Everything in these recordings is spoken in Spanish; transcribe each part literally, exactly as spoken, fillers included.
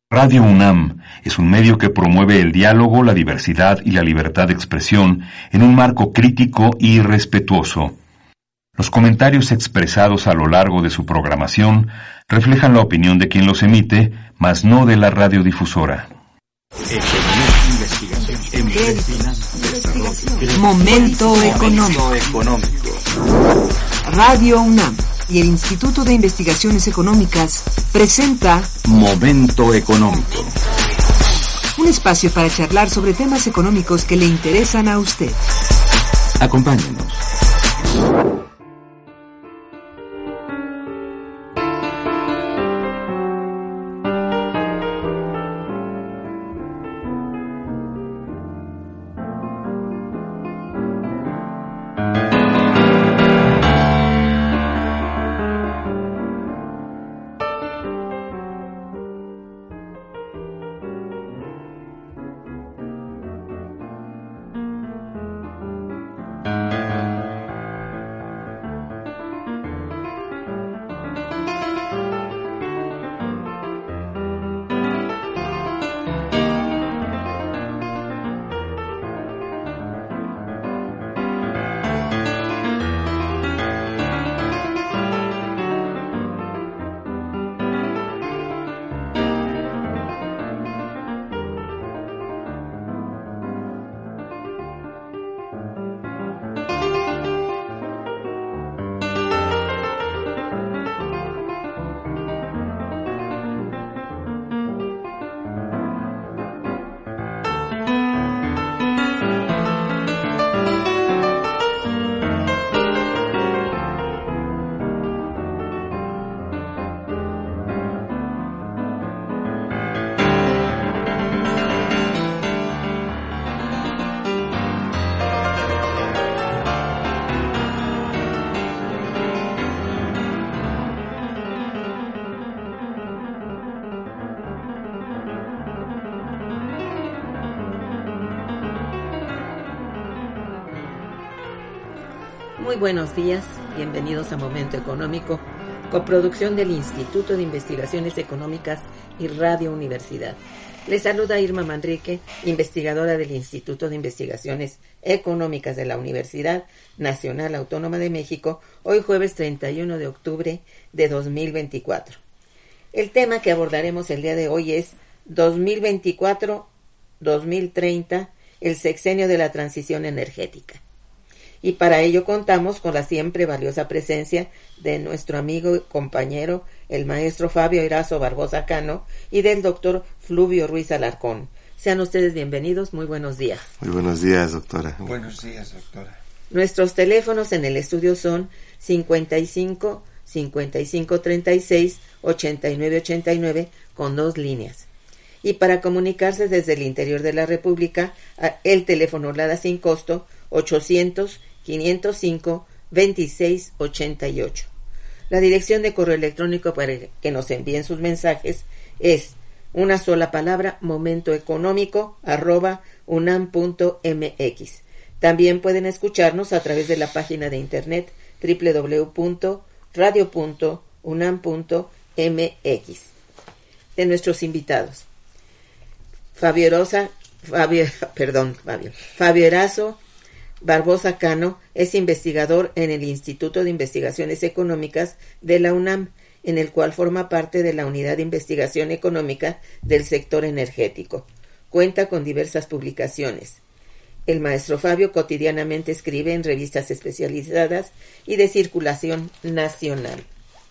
Radio UNAM es un medio que promueve el diálogo, la diversidad y la libertad de expresión en un marco crítico y respetuoso. Los comentarios expresados a lo largo de su programación reflejan la opinión de quien los emite, mas no de la radiodifusora. Momento económico. Radio UNAM y el Instituto de Investigaciones Económicas presenta Momento Económico. Un espacio para charlar sobre temas económicos que le interesan a usted. Acompáñenos. Muy buenos días, bienvenidos a Momento Económico, coproducción del Instituto de Investigaciones Económicas y Radio Universidad. Les saluda Irma Manrique, investigadora del Instituto de Investigaciones Económicas de la Universidad Nacional Autónoma de México, hoy jueves treinta y uno de octubre de dos mil veinticuatro. El tema que abordaremos el día de hoy es dos mil veinticuatro a dos mil treinta, el sexenio de la transición energética. Y para ello contamos con la siempre valiosa presencia de nuestro amigo y compañero, el maestro Fabio Erazo Barbosa Cano, y del doctor Fluvio Ruiz Alarcón. Sean ustedes bienvenidos, muy buenos días. Muy buenos días, doctora. Buenos días, doctora. Nuestros teléfonos en el estudio son cincuenta y cinco, cincuenta y cinco treinta y seis, ochenta y nueve ochenta y nueve con dos líneas. Y para comunicarse desde el interior de la República, el teléfono LADA sin costo ochocientos, quinientos cinco, veintiséis ochenta y ocho. La dirección de correo electrónico para que nos envíen sus mensajes es una sola palabra, momentoeconómico arroba unam punto mx. También pueden escucharnos a través de la página de internet doble u doble u doble u punto radio punto unam punto mx. De nuestros invitados, Fabio Rosa, Fabio, perdón, Fabio, Fabio Erazo Barbosa Cano es investigador en el Instituto de Investigaciones Económicas de la UNAM, en el cual forma parte de la Unidad de Investigación Económica del sector energético. Cuenta con diversas publicaciones. El maestro Fabio cotidianamente escribe en revistas especializadas y de circulación nacional.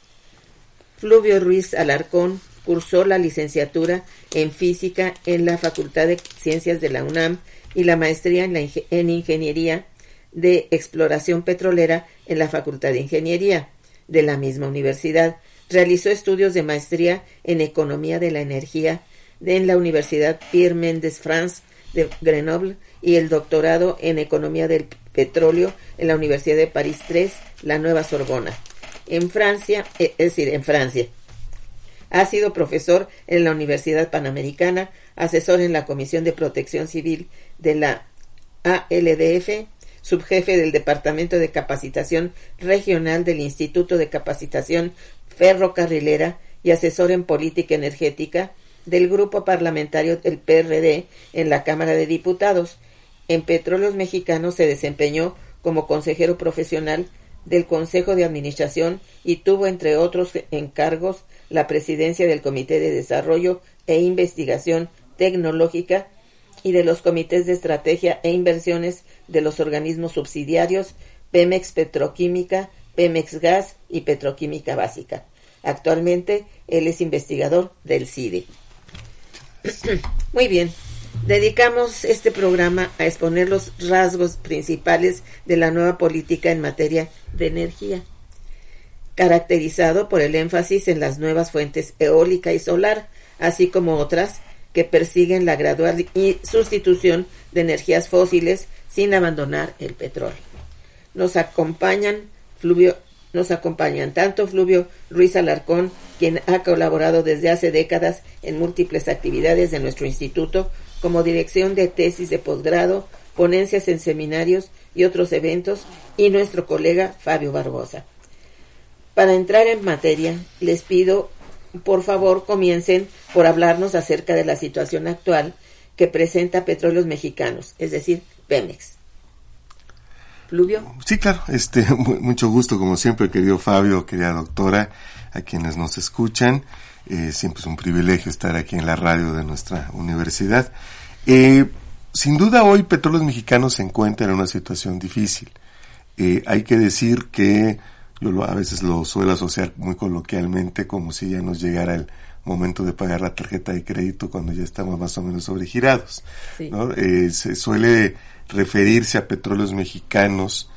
Fluvio Ruiz Alarcón cursó la licenciatura en Física en la Facultad de Ciencias de la UNAM y la maestría en, la ing- en Ingeniería de Exploración Petrolera en la Facultad de Ingeniería de la misma universidad. Realizó estudios de maestría en Economía de la Energía de, en la Universidad Pierre Mendès France de Grenoble y el doctorado en Economía del Petróleo en la Universidad de París tres, la Nueva Sorbona. En Francia, es decir, en Francia. Ha sido profesor en la Universidad Panamericana, asesor en la Comisión de Protección Civil de la A L D F, subjefe del Departamento de Capacitación Regional del Instituto de Capacitación Ferrocarrilera y asesor en política energética del grupo parlamentario del P R D en la Cámara de Diputados. En Petróleos Mexicanos se desempeñó como consejero profesional del Consejo de Administración y tuvo, entre otros encargos, la presidencia del Comité de Desarrollo e Investigación Tecnológica y de los comités de estrategia e inversiones de los organismos subsidiarios Pemex Petroquímica, Pemex Gas y Petroquímica Básica. Actualmente, él es investigador del C I D E. Muy bien. Dedicamos este programa a exponer los rasgos principales de la nueva política en materia de energía, caracterizado por el énfasis en las nuevas fuentes eólica y solar, así como otras que persiguen la gradual sustitución de energías fósiles sin abandonar el petróleo. Nos acompañan Fluvio, nos acompañan tanto Fluvio Ruiz Alarcón, quien ha colaborado desde hace décadas en múltiples actividades de nuestro instituto, como dirección de tesis de posgrado, ponencias en seminarios y otros eventos, y nuestro colega Fabio Barbosa. Para entrar en materia, les pido, por favor, comiencen por hablarnos acerca de la situación actual que presenta Petróleos Mexicanos, es decir, Pemex. Fluvio. Sí, claro, este, mucho gusto, como siempre, querido Fabio, querida doctora, a quienes nos escuchan. Eh, siempre es un privilegio estar aquí en la radio de nuestra universidad. Eh, sin duda hoy Petróleos Mexicanos se encuentra en una situación difícil. Eh, hay que decir que yo lo, a veces lo suelo asociar muy coloquialmente como si ya nos llegara el momento de pagar la tarjeta de crédito cuando ya estamos más o menos sobregirados, sí. ¿no? Eh, se suele referirse a Petróleos Mexicanos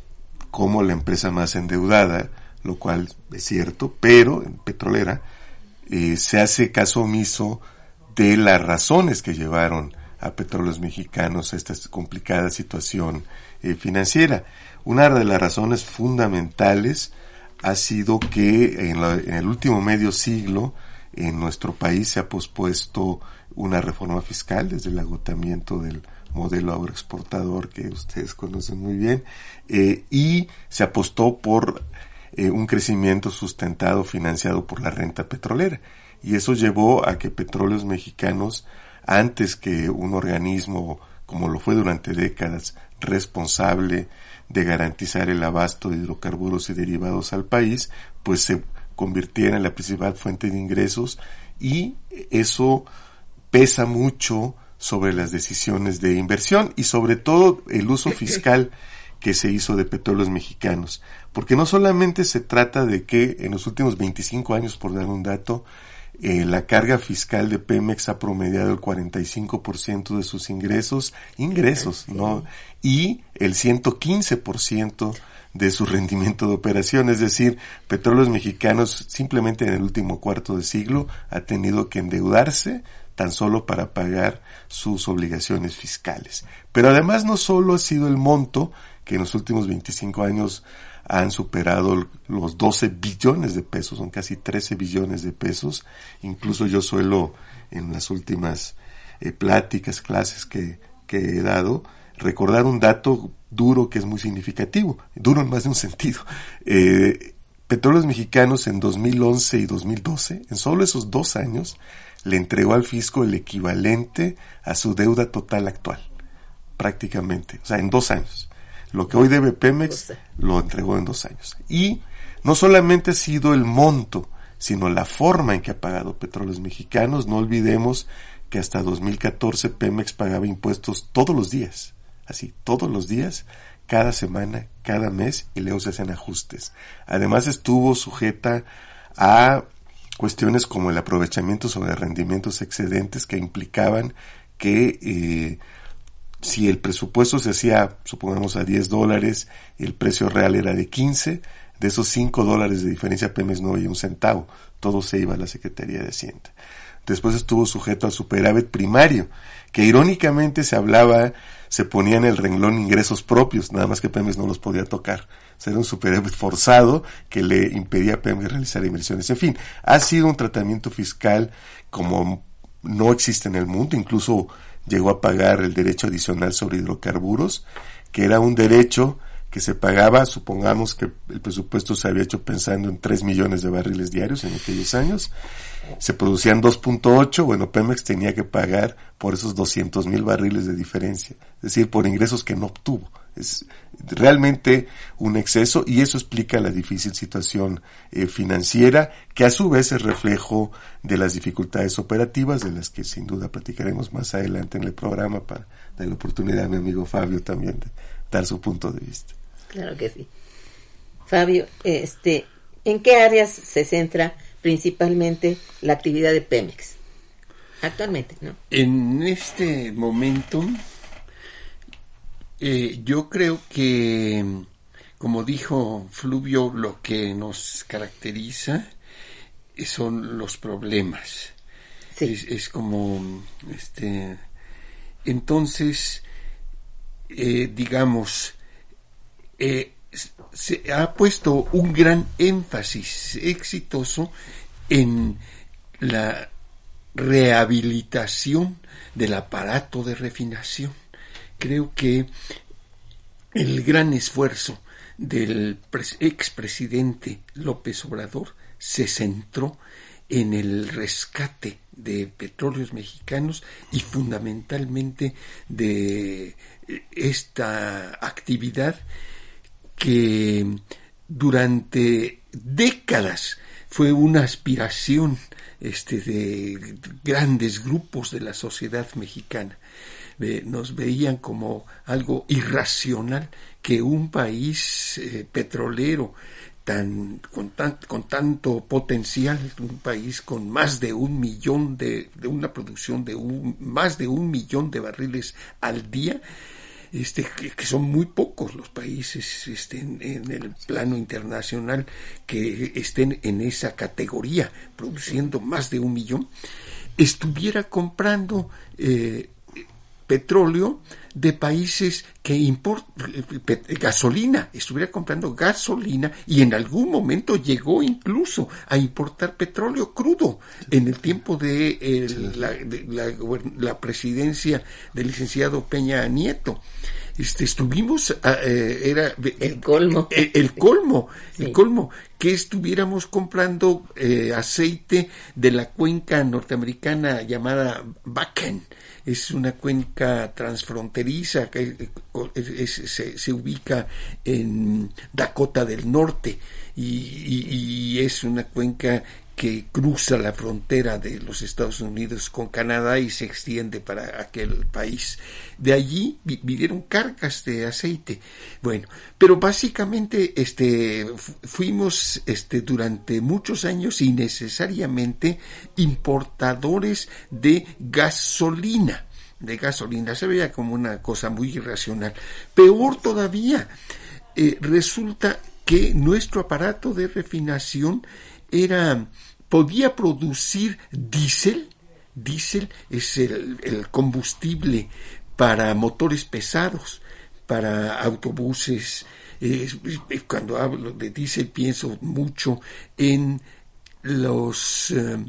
como la empresa más endeudada, lo cual es cierto, pero en petrolera eh, se hace caso omiso de las razones que llevaron a Petróleos Mexicanos a esta complicada situación eh, financiera. Una de las razones fundamentales ha sido que en, la, en el último medio siglo en nuestro país se ha pospuesto una reforma fiscal desde el agotamiento del modelo agroexportador que ustedes conocen muy bien, eh, y se apostó por eh, un crecimiento sustentado, financiado por la renta petrolera, y eso llevó a que Petróleos Mexicanos, antes que un organismo como lo fue durante décadas, responsable de garantizar el abasto de hidrocarburos y derivados al país, pues se convirtiera en la principal fuente de ingresos, y eso pesa mucho sobre las decisiones de inversión y sobre todo el uso fiscal que se hizo de Petróleos Mexicanos, porque no solamente se trata de que en los últimos veinticinco años, por dar un dato, eh, la carga fiscal de Pemex ha promediado el cuarenta y cinco por ciento de sus ingresos, ingresos, sí. ¿no? Y el ciento quince por ciento de su rendimiento de operación, es decir, Petróleos Mexicanos simplemente en el último cuarto de siglo ha tenido que endeudarse tan solo para pagar sus obligaciones fiscales. Pero además no solo ha sido el monto, que en los últimos veinticinco años han superado los doce billones de pesos, son casi trece billones de pesos. Incluso yo suelo, en las últimas eh, pláticas, clases que, que he dado, recordar un dato duro que es muy significativo, duro en más de un sentido. Eh, Petróleos Mexicanos en dos mil once y dos mil doce, en solo esos dos años, le entregó al fisco el equivalente a su deuda total actual, prácticamente, o sea, en dos años. Lo que hoy debe Pemex lo entregó en dos años. Y no solamente ha sido el monto, sino la forma en que ha pagado Petróleos Mexicanos. No olvidemos que hasta dos mil catorce Pemex pagaba impuestos todos los días, así, todos los días, cada semana, cada mes, y luego se hacen ajustes. Además estuvo sujeta a cuestiones como el aprovechamiento sobre rendimientos excedentes que implicaban que eh, si el presupuesto se hacía, supongamos, a diez dólares, el precio real era de quince, de esos cinco dólares de diferencia Pemex no había un centavo, todo se iba a la Secretaría de Hacienda. Después estuvo sujeto al superávit primario, que irónicamente se hablaba, se ponía en el renglón ingresos propios, nada más que Pemex no los podía tocar. O sea, era un superávit forzado que le impedía a Pemex realizar inversiones. En fin, ha sido un tratamiento fiscal como no existe en el mundo, incluso llegó a pagar el derecho adicional sobre hidrocarburos, que era un derecho que se pagaba, supongamos que el presupuesto se había hecho pensando en tres millones de barriles diarios en aquellos años, se producían dos punto ocho, bueno, Pemex tenía que pagar por esos doscientos mil barriles de diferencia, es decir, por ingresos que no obtuvo. Es realmente un exceso, y eso explica la difícil situación eh, financiera, que a su vez es reflejo de las dificultades operativas, de las que sin duda platicaremos más adelante en el programa, para dar la oportunidad a mi amigo Fabio también de dar su punto de vista. Claro que sí. Fabio, este, ¿en qué áreas se centra principalmente la actividad de Pemex actualmente, no? En este momento, eh, yo creo que, como dijo Fluvio, lo que nos caracteriza son los problemas. Sí. Es, es como, este, entonces, eh, digamos, eh, se ha puesto un gran énfasis exitoso en la rehabilitación del aparato de refinación. Creo que el gran esfuerzo del expresidente López Obrador se centró en el rescate de petróleos mexicanos y fundamentalmente de esta actividad que durante décadas fue una aspiración este, de grandes grupos de la sociedad mexicana. Eh, nos veían como algo irracional que un país eh, petrolero tan con, tan con tanto potencial, un país con más de un millón de, de una producción de un, más de un millón de barriles al día, Este, que, que son muy pocos los países este, en, en el plano internacional que estén en esa categoría, produciendo más de un millón, estuviera comprando eh, petróleo de países que importan gasolina, estuviera comprando gasolina, y en algún momento llegó incluso a importar petróleo crudo en el tiempo de, eh, la, de la, la presidencia del licenciado Peña Nieto. Este, estuvimos, eh, era el colmo, el, el colmo, sí. el colmo, que estuviéramos comprando eh, aceite de la cuenca norteamericana llamada Bakken. Es una cuenca transfronteriza que es, es, se, se ubica en Dakota del Norte y, y, y es una cuenca que cruza la frontera de los Estados Unidos con Canadá y se extiende para aquel país. De allí vinieron cargas de aceite. Bueno, pero básicamente este fuimos este durante muchos años innecesariamente importadores de gasolina. de gasolina, se veía como una cosa muy irracional. Peor todavía, eh, resulta que nuestro aparato de refinación era podía producir diésel. Diésel es el, el combustible para motores pesados, para autobuses. Eh, cuando hablo de diésel pienso mucho en los eh,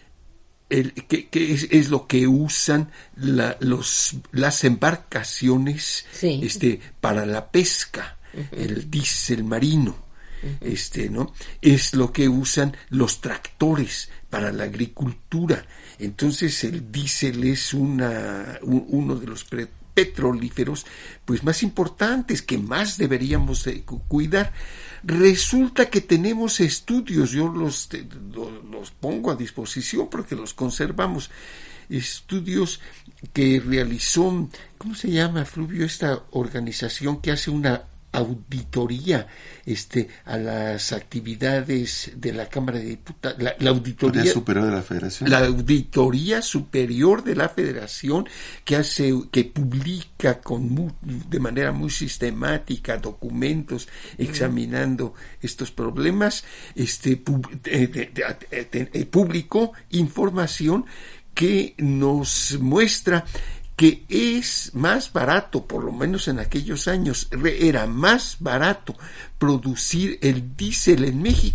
el, que, que es, es lo que usan la, los las embarcaciones sí. este para la pesca, uh-huh. el diésel marino. Uh-huh. Este, ¿no? Es lo que usan los tractores para la agricultura. Entonces el diésel es una un, uno de los pre- petrolíferos pues más importantes, que más deberíamos de cuidar. Resulta que tenemos estudios, yo los, los, los pongo a disposición porque los conservamos, estudios que realizó, ¿cómo se llama, Fluvio, esta organización que hace una auditoría este a las actividades de la Cámara de Diputados, la, la auditoría superior de la Federación, la auditoría superior de la Federación, que hace, que publica con muy, de manera muy sistemática documentos examinando estos problemas, este pub, eh, de, de, de, de, publicó información que nos muestra que es más barato, por lo menos en aquellos años, era más barato producir el diésel en México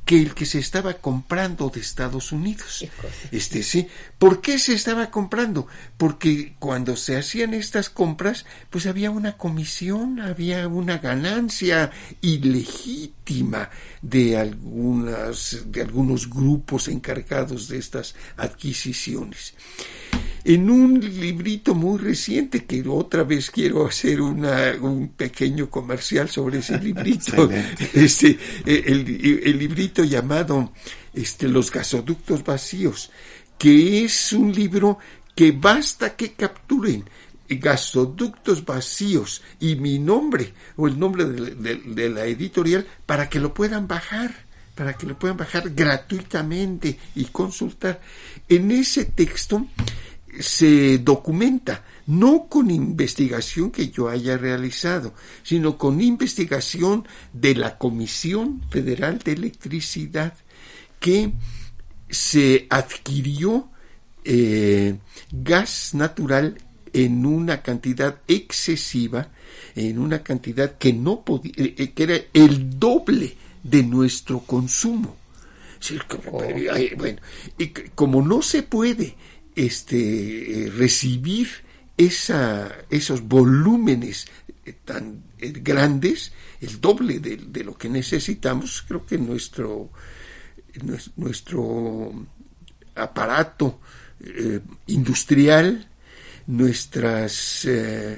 que el que se estaba comprando de Estados Unidos. Este, sí. ¿Por qué se estaba comprando? Porque cuando se hacían estas compras, pues había una comisión, había una ganancia ilegítima de algunas, de algunos grupos encargados de estas adquisiciones. En un librito muy reciente, que otra vez quiero hacer una, un pequeño comercial sobre ese librito, este, el, el librito llamado este, Los gasoductos vacíos, que es un libro que basta que capturen gasoductos vacíos y mi nombre o el nombre de, de, de la editorial para que lo puedan bajar, para que lo puedan bajar gratuitamente y consultar. En ese texto se documenta, no con investigación que yo haya realizado, sino con investigación de la Comisión Federal de Electricidad, que se adquirió eh, gas natural en una cantidad excesiva, en una cantidad que no podía, eh, que era el doble de nuestro consumo. Sí, como, oh. eh, bueno, y como no se puede este eh, recibir esa esos volúmenes eh, tan eh, grandes, el doble de, de lo que necesitamos, creo que nuestro nuestro aparato eh, industrial, nuestras eh,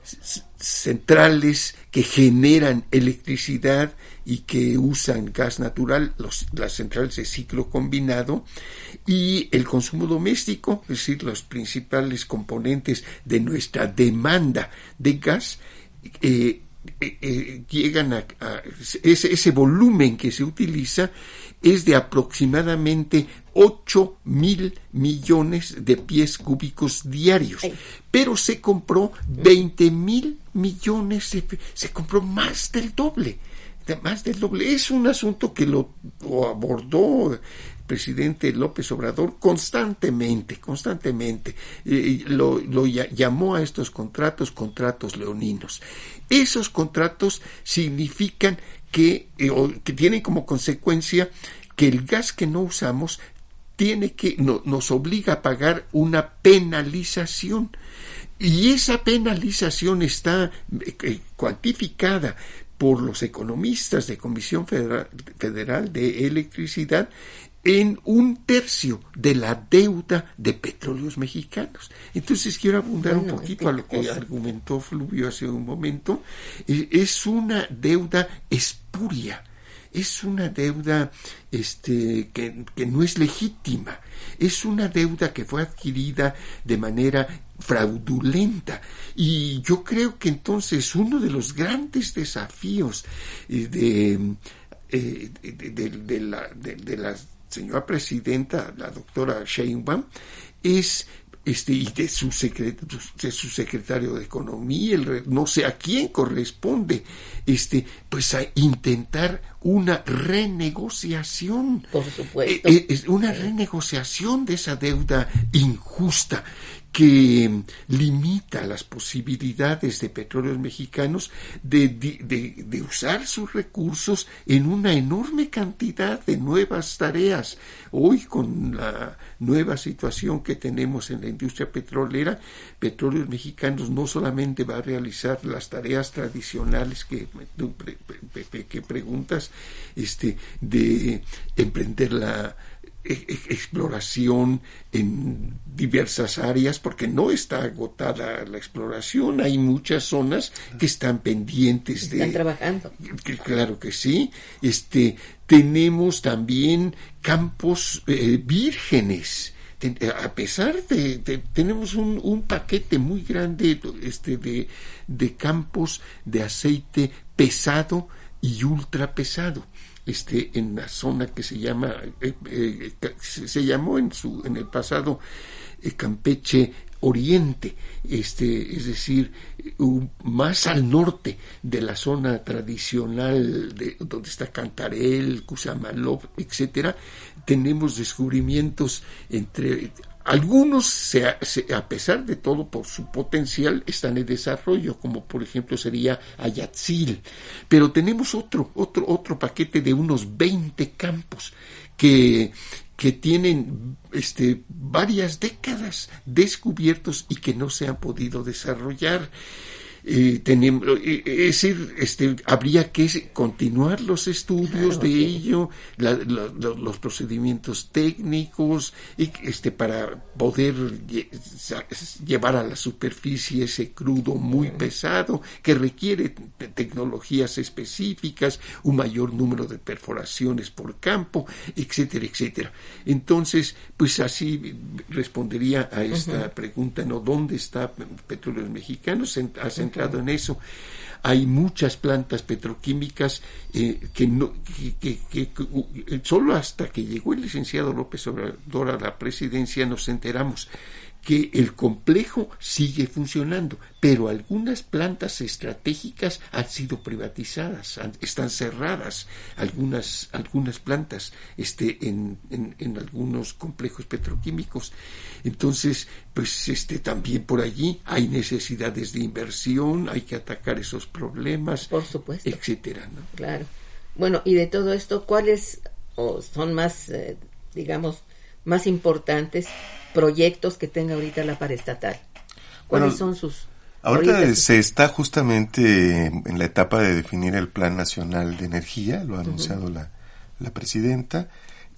centrales que generan electricidad y que usan gas natural, los, las centrales de ciclo combinado, y el consumo doméstico, es decir, los principales componentes de nuestra demanda de gas, eh, eh, eh, llegan a, a ese, ese volumen que se utiliza es de aproximadamente ocho mil millones de pies cúbicos diarios. Ay. Pero se compró veinte mil millones, de, se compró más del doble, de, más del doble. Es un asunto que lo, lo abordó el presidente López Obrador constantemente, constantemente. Eh, lo, lo llamó a estos contratos contratos leoninos. Esos contratos significan que, eh, que tienen como consecuencia que el gas que no usamos tiene que no, nos obliga a pagar una penalización, y esa penalización está eh, cuantificada por los economistas de Comisión Federal, Federal de Electricidad en un tercio de la deuda de Petróleos Mexicanos. Entonces quiero abundar bueno, un poquito a lo que cosa. argumentó Fluvio hace un momento. Es una deuda espuria, es una deuda este, que, que no es legítima, es una deuda que fue adquirida de manera fraudulenta, y yo creo que entonces uno de los grandes desafíos de, de, de, de, de, la, de, de la señora presidenta, la doctora Sheinbaum, es este y de su, secret, de su secretario de Economía, el, no sé a quién corresponde, este pues a intentar una renegociación, por supuesto, eh, eh, una renegociación de esa deuda injusta que limita las posibilidades de Petróleos Mexicanos de, de, de usar sus recursos en una enorme cantidad de nuevas tareas. Hoy, con la nueva situación que tenemos en la industria petrolera, Petróleos Mexicanos no solamente va a realizar las tareas tradicionales que tú pre, pre, que preguntas, este, de emprender la exploración en diversas áreas, porque no está agotada la exploración, hay muchas zonas que están pendientes están de están trabajando. Claro que sí. Este tenemos también campos eh, vírgenes. A pesar de, de tenemos un, un paquete muy grande este de, de campos de aceite pesado y ultra pesado. Este, en la zona que se llama eh, eh, se llamó en su en el pasado eh, Campeche Oriente, este, es decir, un, más al norte de la zona tradicional de donde está Cantarell, Cusamalop, etcétera, tenemos descubrimientos entre algunos, se, se, a pesar de todo, por su potencial, están en desarrollo, como por ejemplo sería Ayatzil. Pero tenemos otro, otro, otro paquete de unos veinte campos que, que tienen este, varias décadas descubiertos y que no se han podido desarrollar. Eh, tenemos, eh, es decir, este, habría que continuar los estudios claro, de sí. ello, la, la, la, los procedimientos técnicos, y, este, para poder lle- llevar a la superficie ese crudo muy pesado que requiere te- tecnologías específicas, un mayor número de perforaciones por campo, etcétera, etcétera. Entonces, pues así respondería a esta uh-huh. pregunta, ¿no? ¿Dónde está Petróleos Mexicanos? Hacen entrado en eso. Hay muchas plantas petroquímicas eh, que, no, que, que, que, que solo hasta que llegó el licenciado López Obrador a la presidencia nos enteramos que el complejo sigue funcionando, pero algunas plantas estratégicas han sido privatizadas, han, están cerradas algunas algunas plantas este en, en, en algunos complejos petroquímicos. Entonces, pues este también por allí hay necesidades de inversión, hay que atacar esos problemas, por supuesto, etcétera, ¿no? Claro. Bueno, y de todo esto, ¿cuáles oh, son más, eh, digamos, más importantes proyectos que tenga ahorita la paraestatal? ¿Cuáles bueno, son sus...? Ahorita ahorita se sus... está justamente en la etapa de definir el Plan Nacional de Energía, lo ha anunciado uh-huh. la, la presidenta,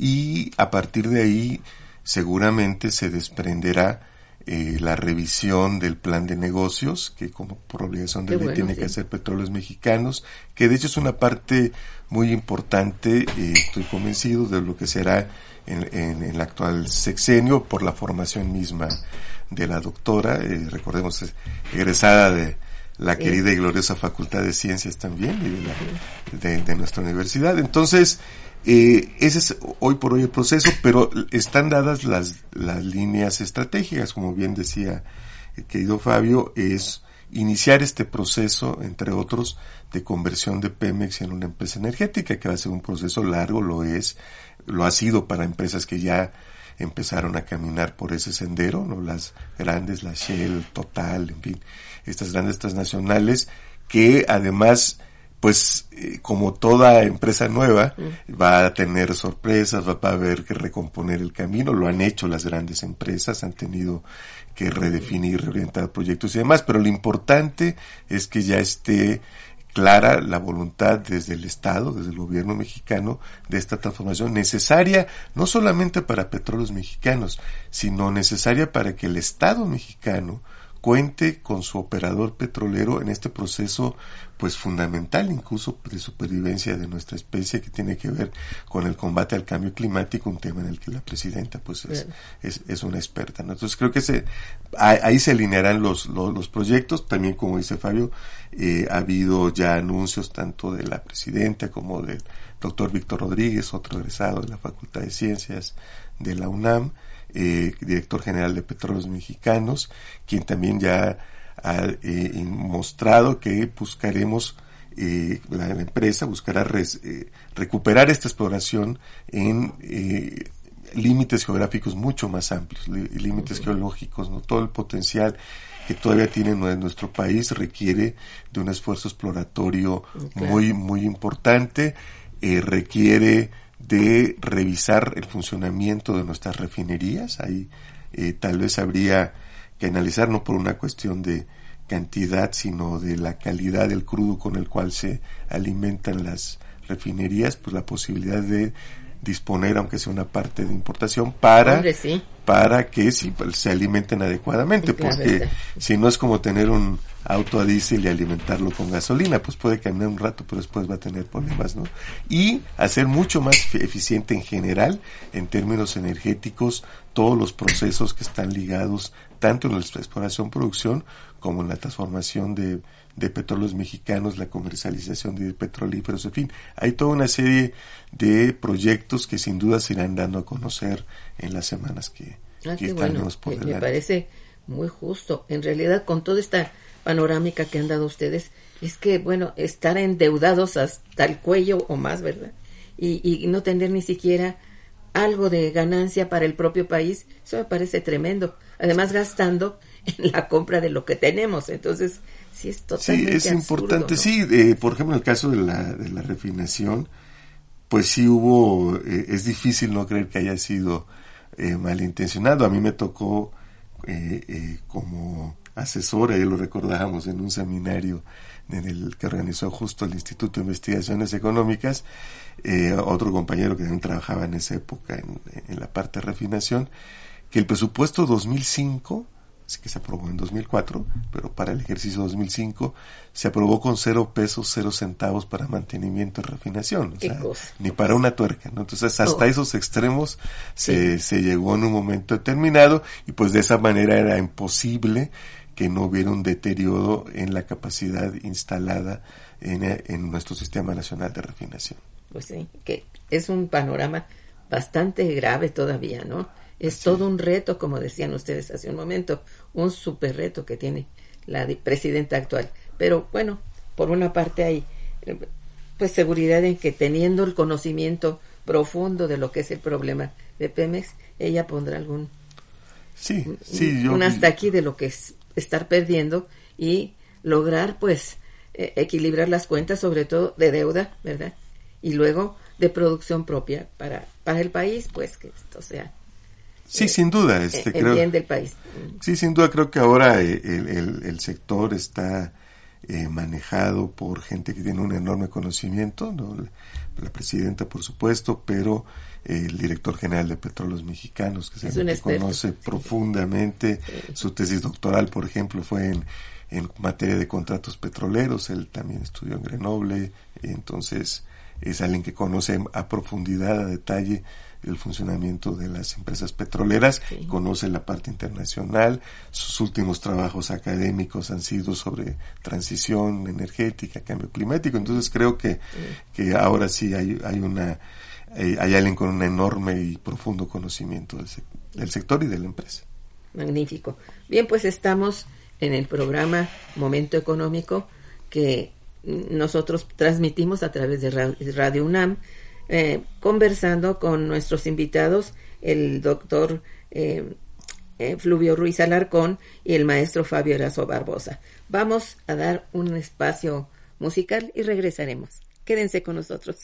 y a partir de ahí seguramente se desprenderá eh, la revisión del plan de negocios, que como por obligación de Qué ley bueno, tiene sí. que hacer Petróleos Mexicanos, que de hecho es una parte muy importante, eh, estoy convencido de lo que será en, en, en el actual sexenio por la formación misma de la doctora, eh, recordemos, egresada de la sí. querida y gloriosa Facultad de Ciencias también, y de, la, de, de nuestra universidad. Entonces, eh, ese es hoy por hoy el proceso, pero están dadas las, las líneas estratégicas, como bien decía el querido Fabio, es iniciar este proceso, entre otros, de conversión de Pemex en una empresa energética, que va a ser un proceso largo, lo es, lo ha sido para empresas que ya empezaron a caminar por ese sendero, ¿no? Las grandes, la Shell, Total, en fin, estas grandes transnacionales que además, pues, eh, como toda empresa nueva, mm. va a tener sorpresas, va a haber que recomponer el camino, lo han hecho las grandes empresas, han tenido que redefinir, reorientar proyectos y demás, pero lo importante es que ya esté clara la voluntad desde el Estado, desde el gobierno mexicano, de esta transformación necesaria no solamente para Petróleos Mexicanos, sino necesaria para que el Estado mexicano cuente con su operador petrolero en este proceso pues fundamental incluso de supervivencia de nuestra especie, que tiene que ver con el combate al cambio climático, un tema en el que la presidenta pues es, es, es una experta, ¿no? Entonces creo que se ahí se alinearán los, los, los proyectos. También, como dice Fabio, eh, ha habido ya anuncios tanto de la presidenta como del doctor Víctor Rodríguez, otro egresado de la Facultad de Ciencias de la UNAM, Eh, director general de Petróleos Mexicanos, quien también ya ha eh, mostrado que buscaremos, eh, la, la empresa buscará res, eh, recuperar esta exploración en eh, límites geográficos mucho más amplios, li, límites uh-huh. geológicos, ¿no? Todo el potencial que todavía tiene nuestro país requiere de un esfuerzo exploratorio okay. muy, muy importante, eh, requiere de revisar el funcionamiento de nuestras refinerías. Ahí eh, tal vez habría que analizar, no por una cuestión de cantidad, sino de la calidad del crudo con el cual se alimentan las refinerías, pues la posibilidad de disponer, aunque sea una parte de importación, para Hombre, sí. para que sí, se alimenten adecuadamente, claro, porque está. Si no es como tener un auto a diésel y alimentarlo con gasolina, pues puede caminar un rato, pero después va a tener problemas, ¿no? Y hacer mucho más eficiente en general, en términos energéticos, todos los procesos que están ligados tanto en la exploración, producción, como en la transformación de, de petróleos mexicanos, la comercialización de petrolíferos, en fin, hay toda una serie de proyectos que sin duda se irán dando a conocer en las semanas que, ah, que están bueno, por me, delante. Me parece muy justo. En realidad, con toda esta panorámica que han dado ustedes, es que, bueno, estar endeudados hasta el cuello o más, ¿verdad? Y, y no tener ni siquiera algo de ganancia para el propio país, eso me parece tremendo. Además, gastando en la compra de lo que tenemos. Entonces, sí es totalmente Sí, es absurdo, importante. ¿no? Sí, eh, por ejemplo, en el caso de la, de la refinación, pues sí hubo, eh, es difícil no creer que haya sido eh, malintencionado. A mí me tocó eh, eh, como asesora, ya lo recordábamos en un seminario en el que organizó justo el Instituto de Investigaciones Económicas, eh, otro compañero que también trabajaba en esa época en, en la parte de refinación, que el presupuesto dos mil cinco, que se aprobó en dos mil cuatro, pero para el ejercicio dos mil cinco se aprobó con cero pesos, cero centavos para mantenimiento y refinación, o sea, ni para una tuerca, ¿no? Entonces hasta oh. esos extremos se, sí. se llegó en un momento determinado, y pues de esa manera era imposible que no hubiera un deterioro en la capacidad instalada en, en nuestro Sistema Nacional de Refinación. Pues sí, que es un panorama bastante grave todavía, ¿no? Es sí. todo un reto, como decían ustedes hace un momento, un súper reto que tiene la presidenta actual. Pero bueno, por una parte hay pues seguridad en que, teniendo el conocimiento profundo de lo que es el problema de Pemex, ella pondrá algún sí, sí, yo, un hasta aquí de lo que es estar perdiendo y lograr pues eh, equilibrar las cuentas, sobre todo de deuda, ¿verdad? Y luego de producción propia para, para el país, pues que esto sea sí, eh, sin duda, este, el creo, bien del país. Sí, sin duda creo que ahora el, el, el sector está eh, manejado por gente que tiene un enorme conocimiento, ¿no? La, la presidenta, por supuesto, pero eh, el director general de Petróleos Mexicanos, que, es se que conoce sí. profundamente, sí. Su tesis doctoral, por ejemplo, fue en, en materia de contratos petroleros, él también estudió en Grenoble, entonces es alguien que conoce a profundidad, a detalle, el funcionamiento de las empresas petroleras, sí. Conoce la parte internacional, sus últimos trabajos académicos han sido sobre transición energética, cambio climático, entonces creo que, sí. que ahora sí hay, hay una eh, hay alguien con un enorme y profundo conocimiento del, sec- del sector y de la empresa. Magnífico. Bien, pues estamos en el programa Momento Económico, que nosotros transmitimos a través de Radio UNAM, eh, conversando con nuestros invitados, el doctor eh, eh, Fluvio Ruiz Alarcón y el maestro Fabio Erazo Barbosa. Vamos a dar un espacio musical y regresaremos. Quédense con nosotros.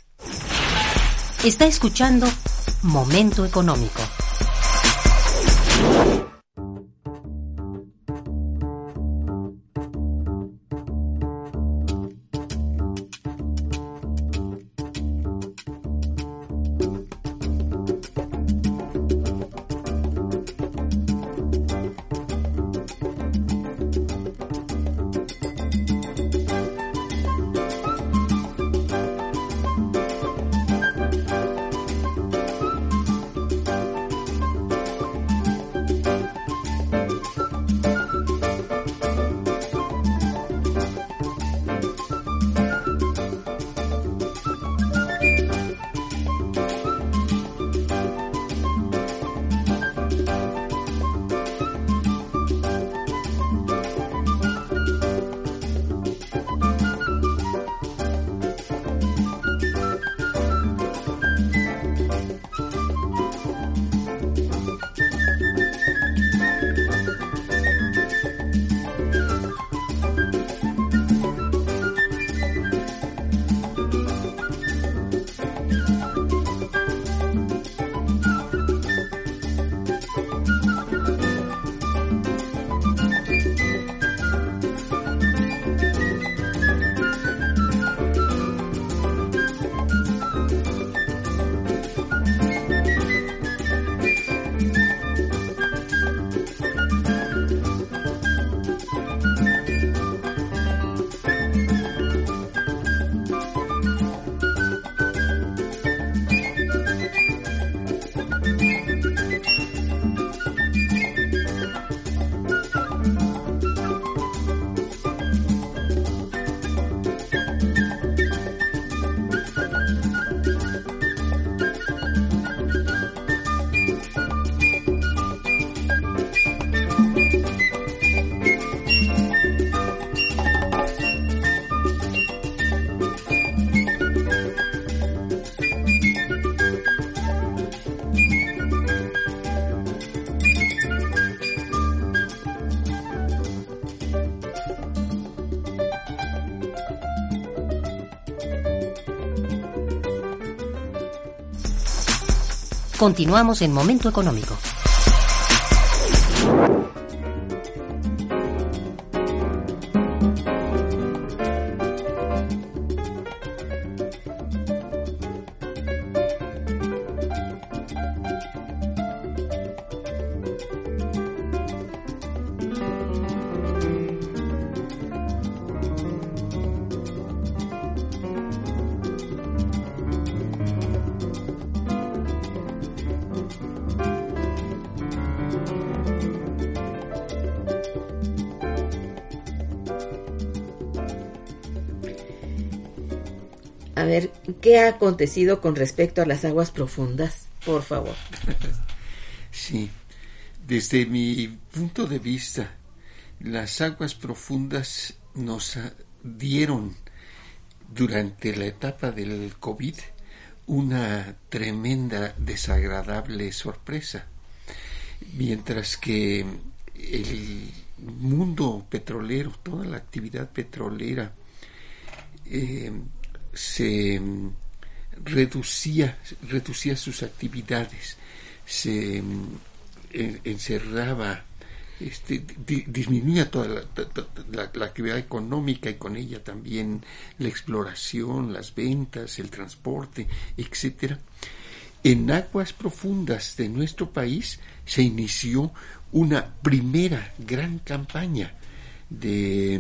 Está escuchando Momento Económico. Continuamos en Momento Económico. A ver, ¿qué ha acontecido con respecto a las aguas profundas? Por favor. Sí, desde mi punto de vista, las aguas profundas nos dieron durante la etapa del COVID una tremenda, desagradable sorpresa. Mientras que el mundo petrolero, toda la actividad petrolera, eh, se reducía, reducía sus actividades, se en, encerraba, este, di, disminuía toda la, la, la actividad económica y con ella también la exploración, las ventas, el transporte, etcétera. En aguas profundas de nuestro país se inició una primera gran campaña de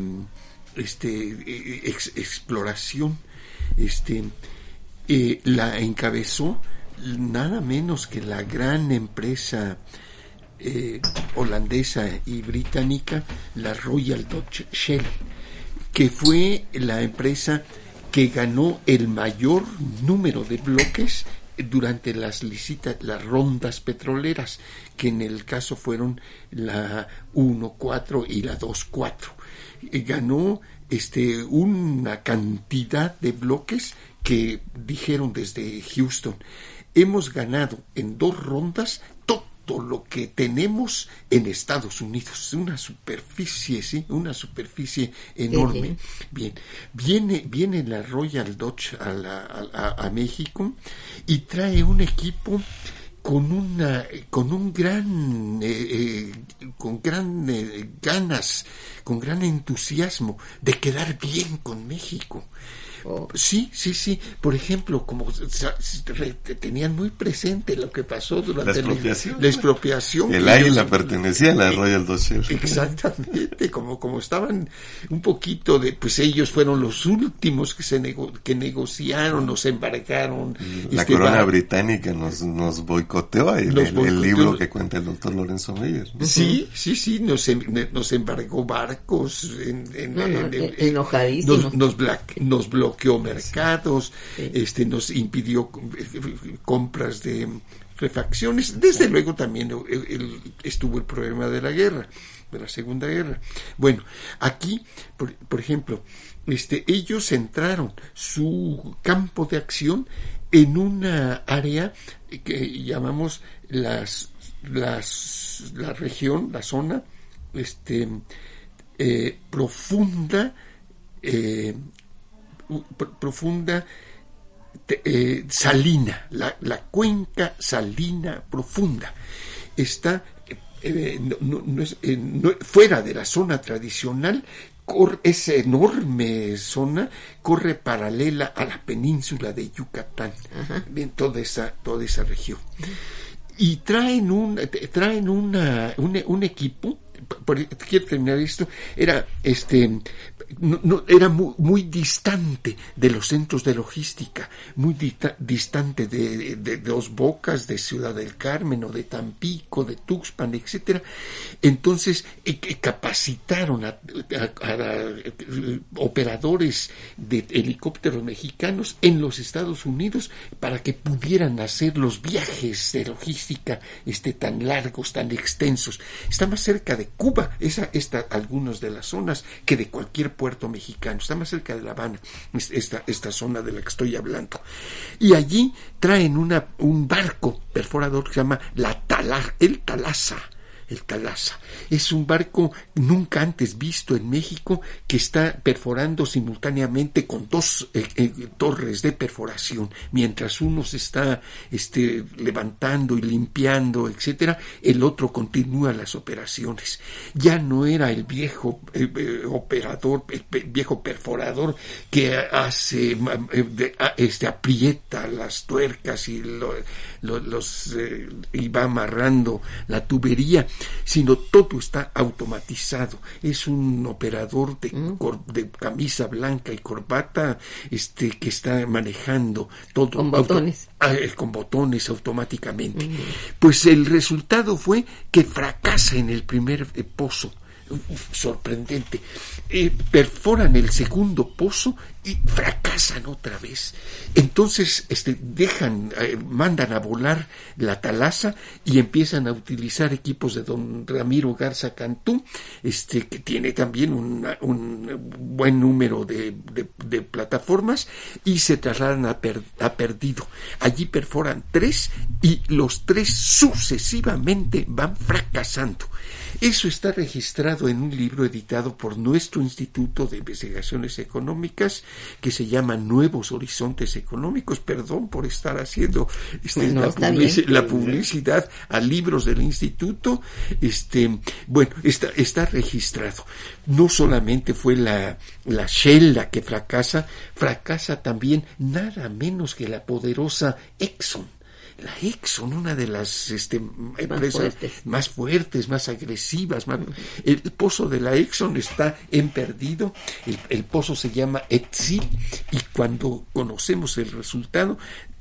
este, ex, exploración. Este, eh, la encabezó nada menos que la gran empresa eh, holandesa y británica, la Royal Dutch Shell, que fue la empresa que ganó el mayor número de bloques durante las licitas, las rondas petroleras, que en el caso fueron la uno cuatro y la dos cuatro. Eh, ganó este una cantidad de bloques que dijeron desde Houston: hemos ganado en dos rondas todo lo que tenemos en Estados Unidos, una superficie, sí, una superficie enorme. Sí, sí. Bien, viene viene la Royal Dutch a, la, a, a México y trae un equipo con una con un gran eh, eh, con gran eh, ganas, con gran entusiasmo de quedar bien con México. Oh. Sí, sí, sí. Por ejemplo, como tenían muy presente lo que pasó durante la expropiación. La, la expropiación. El águila pertenecía a la Royal Dutch Shell. Exactamente, como como estaban un poquito de, pues ellos fueron los últimos que se nego, que negociaron, nos embarcaron. La este, corona bar... británica nos nos boicoteó el, nos el, boicoteó. el libro que cuenta el doctor Lorenzo Meyer, ¿no? Sí, sí, sí, nos nos embargó barcos, en, en, no, no, en, en, enojadísimos. Nos nos, black, nos bloqueó mercados, sí. este nos impidió compras de refacciones. Desde luego también el, el, estuvo el problema de la guerra, de la Segunda Guerra. Bueno, aquí, por, por ejemplo, este ellos centraron su campo de acción en una área que llamamos las las la región, la zona este eh, profunda eh, profunda eh, salina, la, la cuenca salina profunda está eh, no, no, no es, eh, no, fuera de la zona tradicional. Corre, esa enorme zona corre paralela a la península de Yucatán. Ajá. Bien, toda esa toda esa región. Ajá. Y traen un traen una un, un equipo. Por, quiero terminar esto. Era este no, no, era muy, muy distante de los centros de logística, muy dista, distante de, de, de Dos Bocas, de Ciudad del Carmen o de Tampico, de Tuxpan, etcétera. Entonces eh, capacitaron a, a, a, a operadores de helicópteros mexicanos en los Estados Unidos para que pudieran hacer los viajes de logística este tan largos, tan extensos. Está más cerca de Cuba, esa, esta, algunas de las zonas, que de cualquier puerto mexicano. Está más cerca de La Habana, esta, esta zona de la que estoy hablando. Y allí traen una, un barco perforador que se llama la Tala, el Talasa, el Thalassa. Es un barco nunca antes visto en México que está perforando simultáneamente con dos eh, eh, torres de perforación. Mientras uno se está este, levantando y limpiando, etcétera, el otro continúa las operaciones. Ya no era el viejo eh, eh, operador, el pe- viejo perforador que hace, eh, de, a, este, aprieta las tuercas y lo, lo, los eh, y va amarrando la tubería, sino todo está automatizado. Es un operador de, mm. cor, de camisa blanca y corbata este que está manejando todo con botones, auto, eh, con botones automáticamente. Mm. Pues el resultado fue que fracasa en el primer eh, pozo. Sorprendente. Eh, perforan el segundo pozo y fracasan otra vez. Entonces este, dejan, eh, mandan a volar la Thalassa y empiezan a utilizar equipos de don Ramiro Garza Cantú, este, que tiene también una, un buen número de, de, de plataformas, y se trasladan a, per, a Perdido. Allí perforan tres y los tres sucesivamente van fracasando. Eso está registrado en un libro editado por nuestro Instituto de Investigaciones Económicas que se llama Nuevos Horizontes Económicos. Perdón por estar haciendo este, no, la, publici- la publicidad a libros del instituto. Este, bueno, está, está registrado. No solamente fue la, la Shell la que fracasa, fracasa también nada menos que la poderosa Exxon. La Exxon, una de las este, empresas más fuertes. más fuertes, más agresivas. Más... El pozo de la Exxon está en Perdido. El, el pozo se llama Etzil, y cuando conocemos el resultado,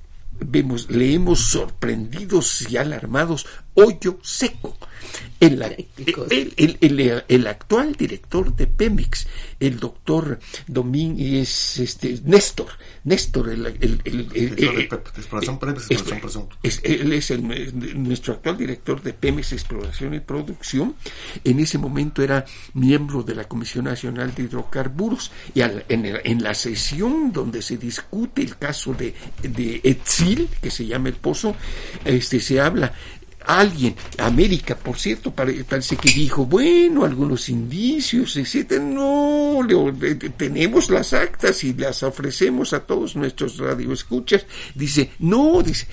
vemos, leemos sorprendidos y alarmados: hoyo seco. El, el, el, el, el actual director de Pemex, el doctor Domínguez, este, Néstor, Néstor, el, el, el, el, el exploración, exploración, es, él es el, nuestro actual director de Pemex Exploración y Producción. En ese momento era miembro de la Comisión Nacional de Hidrocarburos, y al, en, el, en la sesión donde se discute el caso de, de Etzil, que se llama el pozo, este, se habla. Alguien, América, por cierto, parece que dijo, bueno, algunos indicios, etcétera. No, le, tenemos las actas y las ofrecemos a todos nuestros radioescuchas. Dice, no, dice,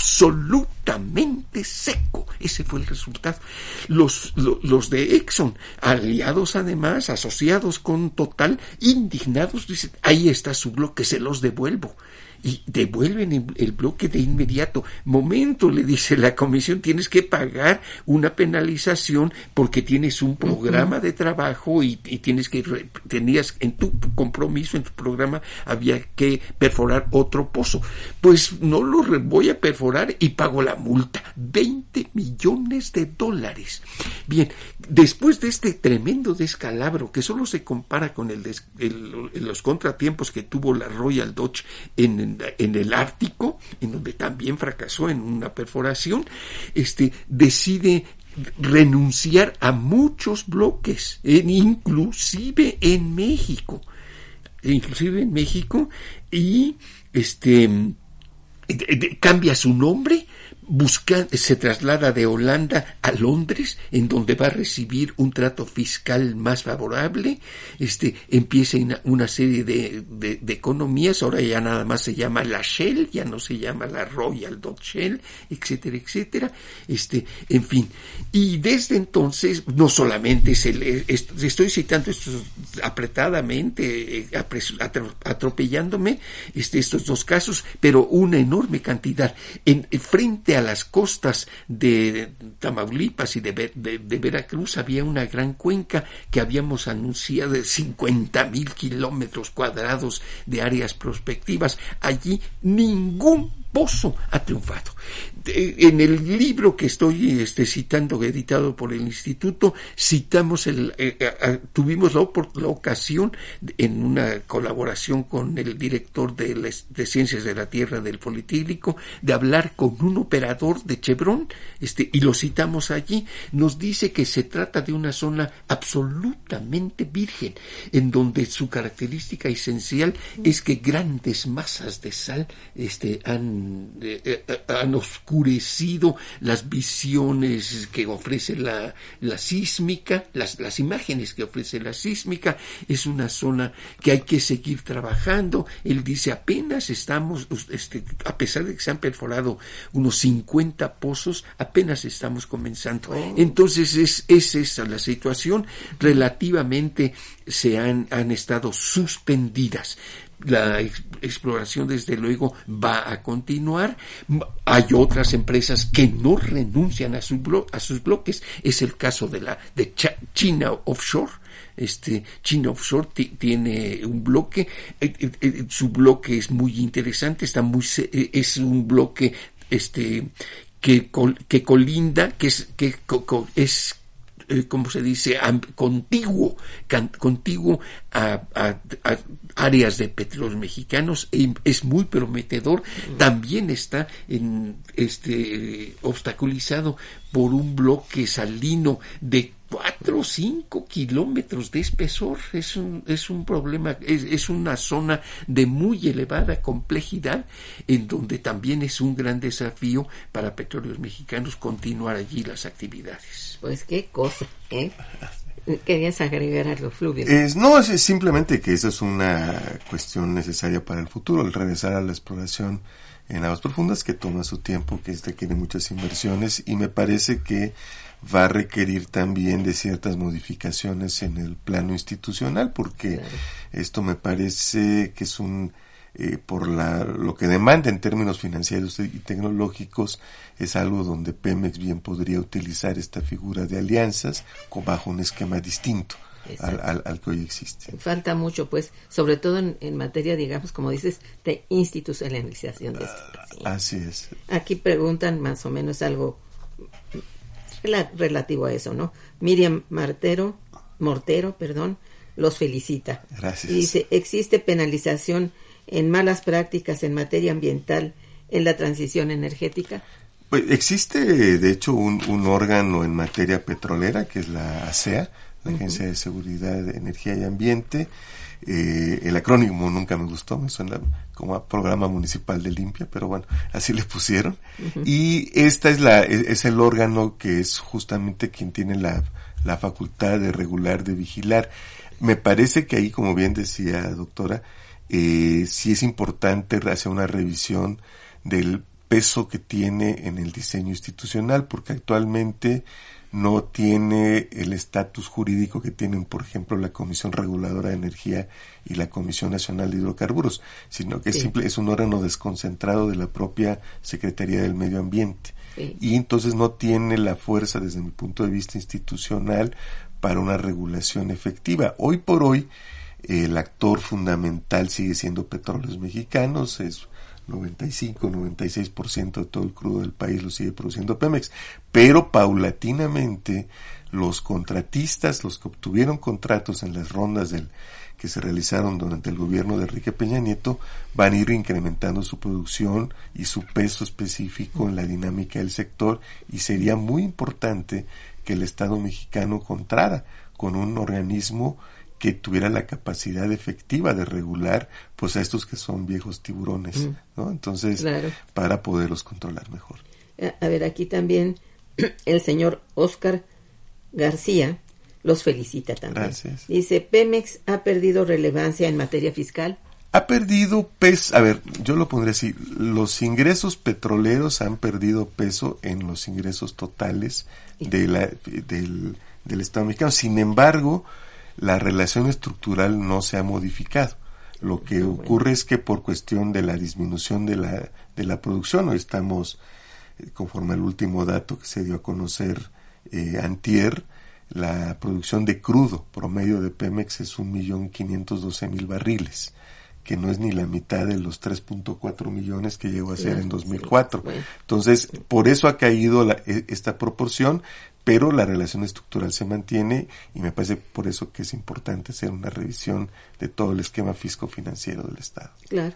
absolutamente seco. Ese fue el resultado. Los, los, los de Exxon, aliados además, asociados con Total, indignados, dicen, ahí está su bloque, se los devuelvo. Y devuelven el bloque de inmediato. Momento, le dice la comisión, tienes que pagar una penalización porque tienes un programa uh-huh. de trabajo y, y tienes que tenías en tu compromiso, en tu programa había que perforar otro pozo. Pues no lo voy a perforar y pago la multa, veinte millones de dólares. Bien, después de este tremendo descalabro que solo se compara con el, des, el los contratiempos que tuvo la Royal Dutch en En, en el Ártico, en donde también fracasó en una perforación, este, decide renunciar a muchos bloques, en, inclusive en México, inclusive en México, y este de, de, cambia su nombre. Busca, se traslada de Holanda a Londres, en donde va a recibir un trato fiscal más favorable. Este, empieza una, una serie de, de, de economías. Ahora ya nada más se llama la Shell, ya no se llama la Royal Dutch Shell, etcétera, etcétera. Este, en fin. Y desde entonces, no solamente se le, estoy citando esto apretadamente, atropellándome, este, estos dos casos, pero una enorme cantidad. En, frente a las costas de Tamaulipas y de, de, de Veracruz había una gran cuenca que habíamos anunciado de cincuenta mil kilómetros cuadrados de áreas prospectivas. Allí ningún pozo ha triunfado. En el libro que estoy este, citando, editado por el Instituto, citamos el, eh, eh, tuvimos la, la ocasión, en una colaboración con el director de, les, de Ciencias de la Tierra del Politécnico, de hablar con un operador de Chevron, este, y lo citamos allí. Nos dice que se trata de una zona absolutamente virgen, en donde su característica esencial es que grandes masas de sal este, han han, eh, han oscurecido las visiones que ofrece la, la sísmica, las, las imágenes que ofrece la sísmica. Es una zona que hay que seguir trabajando. Él dice, apenas estamos, este, a pesar de que se han perforado unos cincuenta pozos, apenas estamos comenzando. Oh. Entonces es, es esa la situación. Relativamente se han, han estado suspendidas. La ex- exploración desde luego va a continuar. Hay otras empresas que no renuncian a, su blo- a sus bloques. Es el caso de la de Ch- China Offshore. Este China Offshore t- tiene un bloque, eh, eh, su bloque es muy interesante, está muy eh, es un bloque este que col- que colinda, que es que co- co- es Eh, como se dice, am, contiguo, can, contiguo a, a, a áreas de petróleos mexicanos, e es muy prometedor. También está en este obstaculizado por un bloque salino de cuatro o cinco kilómetros de espesor. Es un, es un problema, es, es una zona de muy elevada complejidad, en donde también es un gran desafío para Petróleos Mexicanos continuar allí las actividades. Pues qué cosa, ¿eh? ¿Querías agregar algo, Fluvio? Es, no, es simplemente que esa es una cuestión necesaria para el futuro, el regresar a la exploración en aguas profundas, que toma su tiempo, que requiere muchas inversiones, y me parece que va a requerir también de ciertas modificaciones en el plano institucional, porque claro, esto me parece que es un eh, por la lo que demanda en términos financieros y tecnológicos, es algo donde Pemex bien podría utilizar esta figura de alianzas con, bajo un esquema distinto al, al, al que hoy existe. Falta mucho, pues, sobre todo en, en materia, digamos, como dices, de institucionalización de esto. ¿Sí? Así es. Aquí preguntan más o menos algo relativo a eso, ¿no? Miriam Martero, Mortero, perdón, los felicita. Gracias. Y dice, ¿existe penalización en malas prácticas en materia ambiental en la transición energética? Pues existe, de hecho, un, un órgano en materia petrolera, que es la A S E A, la uh-huh. Agencia de Seguridad de Energía y Ambiente. Eh, el acrónimo nunca me gustó, me suena como a Programa Municipal de Limpia, pero bueno, así le pusieron. Uh-huh. Y esta es la es, es el órgano que es justamente quien tiene la, la facultad de regular, de vigilar. Me parece que ahí, como bien decía doctora, eh, sí es importante hacer una revisión del peso que tiene en el diseño institucional, porque actualmente no tiene el estatus jurídico que tienen, por ejemplo, la Comisión Reguladora de Energía y la Comisión Nacional de Hidrocarburos, sino que sí. es, simple, es un órgano desconcentrado de la propia Secretaría del Medio Ambiente. Sí. Y entonces no tiene la fuerza, desde mi punto de vista institucional, para una regulación efectiva. Hoy por hoy, el actor fundamental sigue siendo Petróleos Mexicanos, es noventa y cinco, noventa y seis por ciento de todo el crudo del país lo sigue produciendo Pemex, pero paulatinamente los contratistas, los que obtuvieron contratos en las rondas del que se realizaron durante el gobierno de Enrique Peña Nieto, van a ir incrementando su producción y su peso específico en la dinámica del sector, y sería muy importante que el Estado mexicano contara con un organismo que tuviera la capacidad efectiva de regular pues a estos que son viejos tiburones, ¿no? Entonces, claro, para poderlos controlar mejor. A ver, aquí también el señor Oscar García los felicita también. Gracias. Dice, ¿Pemex ha perdido relevancia en materia fiscal? Ha perdido peso, a ver, yo lo pondré así, los ingresos petroleros han perdido peso en los ingresos totales de la, del, del Estado mexicano. Sin embargo, la relación estructural no se ha modificado. Lo que no, ocurre bueno. es que por cuestión de la disminución de la de la producción, hoy estamos, eh, conforme al último dato que se dio a conocer eh, antier, la producción de crudo promedio de Pemex es un millón quinientos doce mil barriles, que no es ni la mitad de los tres punto cuatro millones que llegó a ser sí, en dos mil cuatro. Sí, bueno. Entonces, por eso ha caído la, esta proporción, pero la relación estructural se mantiene, y me parece por eso que es importante hacer una revisión de todo el esquema fisco-financiero del Estado. Claro.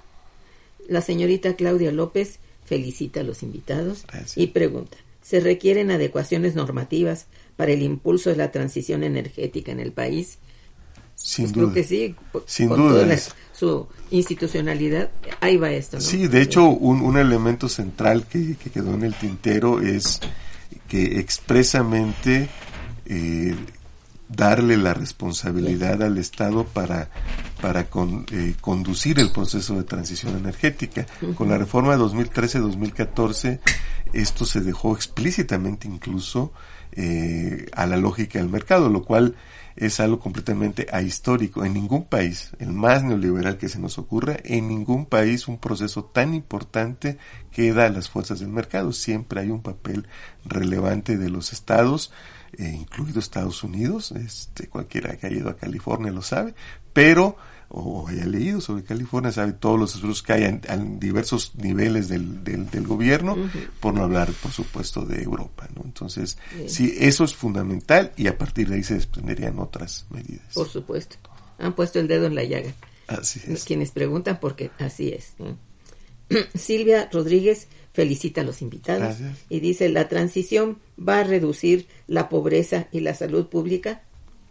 La señorita Claudia López felicita a los invitados. Gracias. Y pregunta, ¿se requieren adecuaciones normativas para el impulso de la transición energética en el país? Sin pues duda. Creo que sí, Sin con duda toda la, es. su institucionalidad, ahí va esto, ¿no? Sí, de hecho, un, un elemento central que, que quedó en el tintero es que expresamente eh, darle la responsabilidad al Estado para, para con, eh, conducir el proceso de transición energética. Uh-huh. Con la reforma de dos mil trece dos mil catorce, esto se dejó explícitamente incluso eh, a la lógica del mercado, lo cual es algo completamente ahistórico. En ningún país, el más neoliberal que se nos ocurra, en ningún país un proceso tan importante queda a las fuerzas del mercado. Siempre hay un papel relevante de los estados, eh, incluido Estados Unidos. Este, cualquiera que haya ido a California lo sabe, pero o haya leído sobre California sabe todos los esfuerzos que hay en, en diversos niveles del, del, del gobierno, uh-huh. por no hablar, por supuesto, de Europa, ¿no? Entonces, sí. sí, eso es fundamental y a partir de ahí se desprenderían otras medidas. Por supuesto. Han puesto el dedo en la llaga. Así es. Quienes preguntan, porque así es. Silvia Rodríguez felicita a los invitados. Gracias. Y dice, ¿la transición va a reducir la pobreza y la salud pública?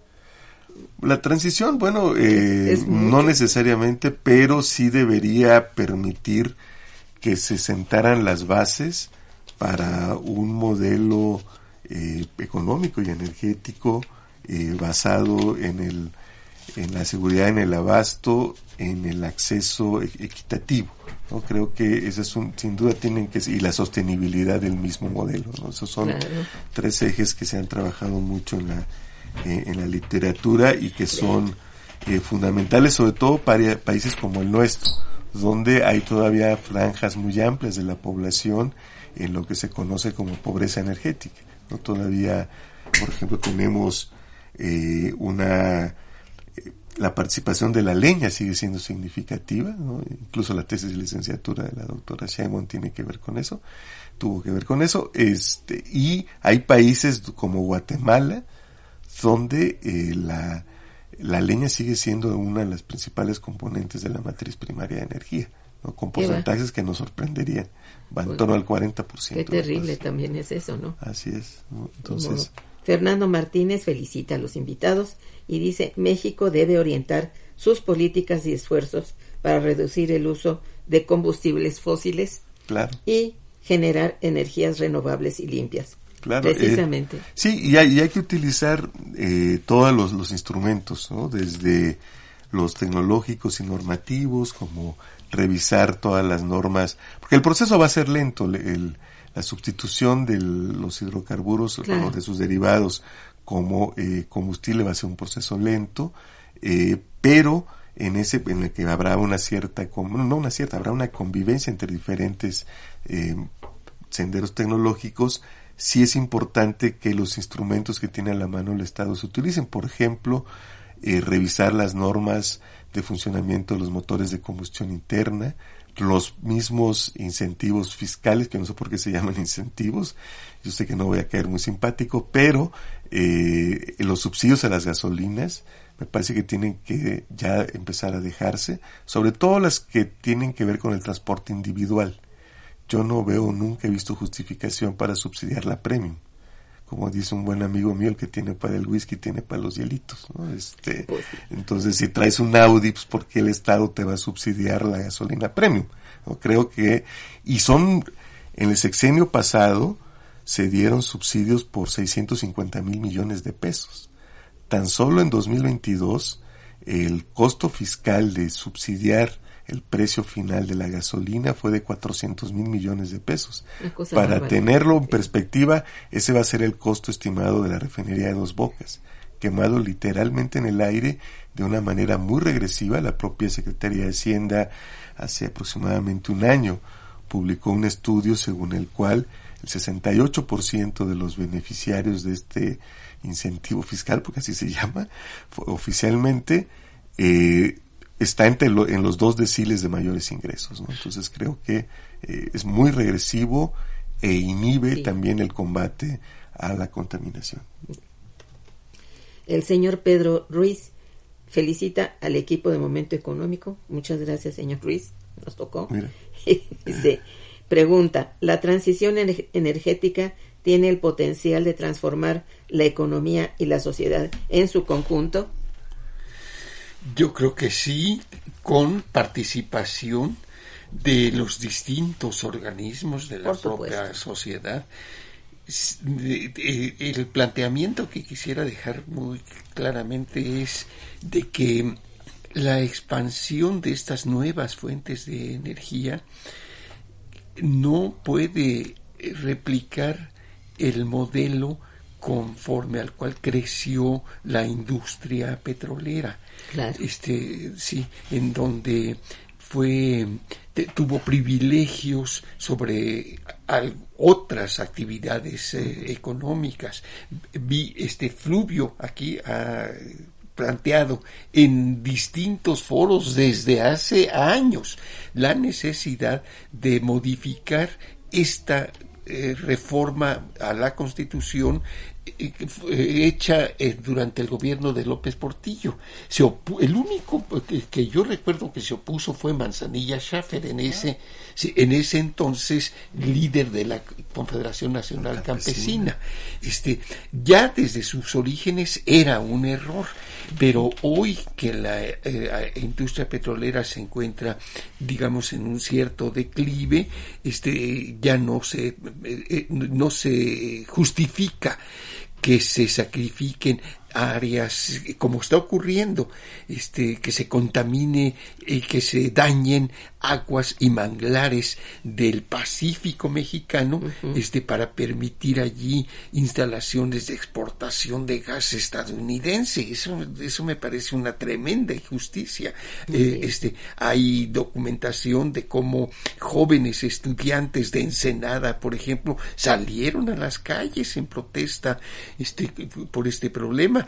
La transición, bueno, eh, no necesariamente, pero sí debería permitir que se sentaran las bases para un modelo eh, económico y energético eh, basado en el en la seguridad, en el abasto, en el acceso equitativo, ¿no? Creo que esas son, sin duda tienen que ser, y la sostenibilidad del mismo modelo, ¿no? Esos son claro. tres ejes que se han trabajado mucho en la eh, en la literatura y que son eh, fundamentales, sobre todo para países como el nuestro, donde hay todavía franjas muy amplias de la población en lo que se conoce como pobreza energética, ¿no? Todavía, por ejemplo, tenemos eh, una la participación de la leña sigue siendo significativa, ¿no? Incluso la tesis de licenciatura de la doctora Sheinbaum tiene que ver con eso, tuvo que ver con eso, este, y hay países como Guatemala donde eh, la, la leña sigue siendo una de las principales componentes de la matriz primaria de energía, ¿no? Con porcentajes que nos sorprenderían, va en torno al cuarenta por ciento. Qué terrible también es eso, ¿no? Así es, ¿no? Entonces... Fernando Martínez felicita a los invitados y dice, México debe orientar sus políticas y esfuerzos para reducir el uso de combustibles fósiles, claro, y generar energías renovables y limpias. Claro, precisamente. Eh, sí, y hay, y hay que utilizar eh, todos los, los instrumentos, ¿no? Desde los tecnológicos y normativos, como revisar todas las normas, porque el proceso va a ser lento, el la sustitución de los hidrocarburos, claro, o de sus derivados como eh, combustible va a ser un proceso lento, eh, pero en ese en el que habrá una cierta, no una cierta, habrá una convivencia entre diferentes eh, senderos tecnológicos. Sí es importante que los instrumentos que tiene a la mano el Estado se utilicen, por ejemplo, eh, revisar las normas de funcionamiento de los motores de combustión interna, los mismos incentivos fiscales, que no sé por qué se llaman incentivos, yo sé que no voy a caer muy simpático, pero eh, los subsidios a las gasolinas me parece que tienen que ya empezar a dejarse, sobre todo las que tienen que ver con el transporte individual. Yo no veo, nunca he visto justificación para subsidiar la premium. Como dice un buen amigo mío, el que tiene para el whisky tiene para los hielitos, ¿no? Este, pues sí. Entonces, si traes un Audi, pues ¿por qué el Estado te va a subsidiar la gasolina premium? ¿No? Creo que, y son, en el sexenio pasado, se dieron subsidios por seiscientos cincuenta mil millones de pesos. Tan solo en dos mil veintidós, el costo fiscal de subsidiar el precio final de la gasolina fue de cuatrocientos mil millones de pesos. Para bárbara. Tenerlo en perspectiva, ese va a ser el costo estimado de la refinería de Dos Bocas, quemado literalmente en el aire de una manera muy regresiva. La propia Secretaría de Hacienda, hace aproximadamente un año, publicó un estudio según el cual el sesenta y ocho por ciento de los beneficiarios de este incentivo fiscal, porque así se llama oficialmente, eh, está entre lo, en los dos deciles de mayores ingresos, ¿no? Entonces creo que eh, es muy regresivo e inhibe sí. también el combate a la contaminación. El señor Pedro Ruiz felicita al equipo de Momento Económico. Muchas gracias, señor Ruiz. Nos tocó. Mira. Dice, pregunta, ¿la transición energética tiene el potencial de transformar la economía y la sociedad en su conjunto? Yo creo que sí, con participación de los distintos organismos de la propia sociedad. El planteamiento que quisiera dejar muy claramente es de que la expansión de estas nuevas fuentes de energía no puede replicar el modelo conforme al cual creció la industria petrolera. Claro. Este, sí, en donde fue te, tuvo privilegios sobre al, otras actividades eh, económicas. Vi este Fluvio aquí ah, planteado en distintos foros desde hace años la necesidad de modificar esta eh, reforma a la Constitución eh, eh, hecha eh, durante el gobierno de López Portillo. Se opu- el único que, que yo recuerdo que se opuso fue Manzanilla Schaffer, en ese en ese entonces líder de la Confederación Nacional Campesina. Este, ya desde sus orígenes era un error, pero hoy que la eh, industria petrolera se encuentra, digamos, en un cierto declive, este, ya no se eh, no se justifica que se sacrifiquen áreas, como está ocurriendo, este, que se contamine y que se dañen aguas y manglares del Pacífico mexicano, uh-huh. este, para permitir allí instalaciones de exportación de gas estadounidense. Eso, eso me parece una tremenda injusticia. Uh-huh. Eh, este, hay documentación de cómo jóvenes estudiantes de Ensenada, por ejemplo, salieron a las calles en protesta, este, por este problema.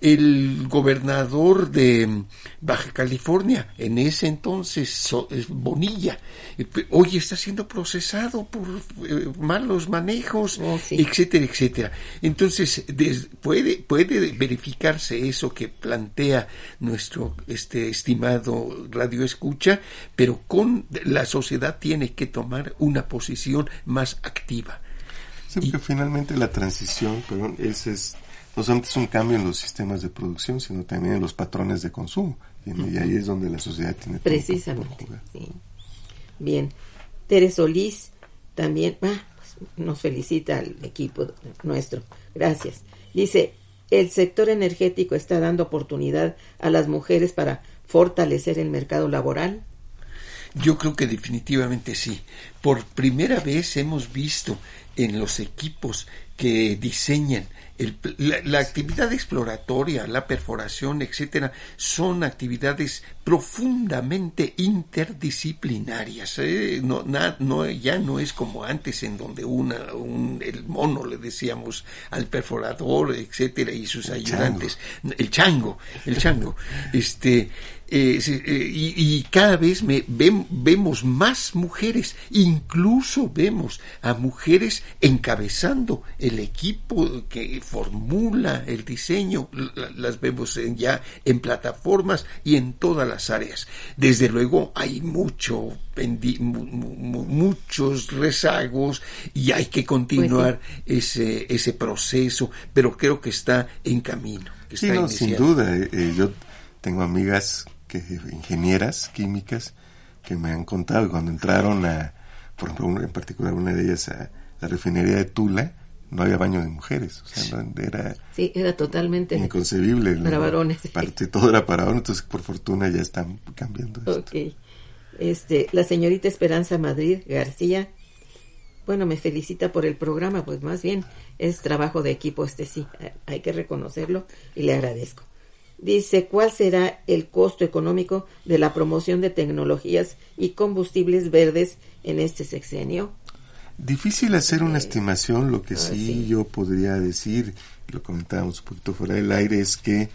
El gobernador de Baja California, en ese entonces Bonilla, hoy está siendo procesado por eh, malos manejos, oh, sí. etcétera, etcétera. Entonces, des, puede puede verificarse eso que plantea nuestro este estimado radio escucha, pero con la sociedad tiene que tomar una posición más activa. Sí, porque y, finalmente la transición, perdón, ese es no solamente es un cambio en los sistemas de producción, sino también en los patrones de consumo. Y, uh-huh. y ahí es donde la sociedad tiene precisamente todo por jugar. Sí. Bien. Tere Solís también ah, pues nos felicita al equipo nuestro. Gracias. Dice, el sector energético está dando oportunidad a las mujeres para fortalecer el mercado laboral. Yo creo que definitivamente sí. Por primera vez hemos visto en los equipos que diseñan el, la, la actividad exploratoria, la perforación, etcétera, son actividades profundamente interdisciplinarias. ¿eh? No, na, no, ya no es como antes, en donde una, un, el mono le decíamos al perforador, etcétera, y sus el ayudantes, chango. el chango, el chango, este. Eh, eh, y, y cada vez me, ve, vemos más mujeres, incluso vemos a mujeres encabezando el equipo que formula el diseño, la, las vemos en, ya en plataformas y en todas las áreas. Desde luego hay mucho pendi, mu, mu, muchos rezagos y hay que continuar pues sí. ese, ese proceso, pero creo que está en camino. Sí, no, sin duda. Eh, yo tengo amigas que ingenieras químicas que me han contado cuando entraron a, por ejemplo, en particular una de ellas a la refinería de Tula, no había baño de mujeres, o sea, no, era sí, era totalmente inconcebible para varones, sí. para, todo era para varones, entonces por fortuna ya están cambiando esto. Okay. Este, la señorita Esperanza Madrid García, bueno, me felicita por el programa, pues más bien es trabajo de equipo este sí, hay que reconocerlo y le agradezco. Dice, ¿cuál será el costo económico de la promoción de tecnologías y combustibles verdes en este sexenio? Difícil hacer una eh, estimación, lo que ah, sí, sí yo podría decir, lo comentábamos un poquito fuera del aire, es que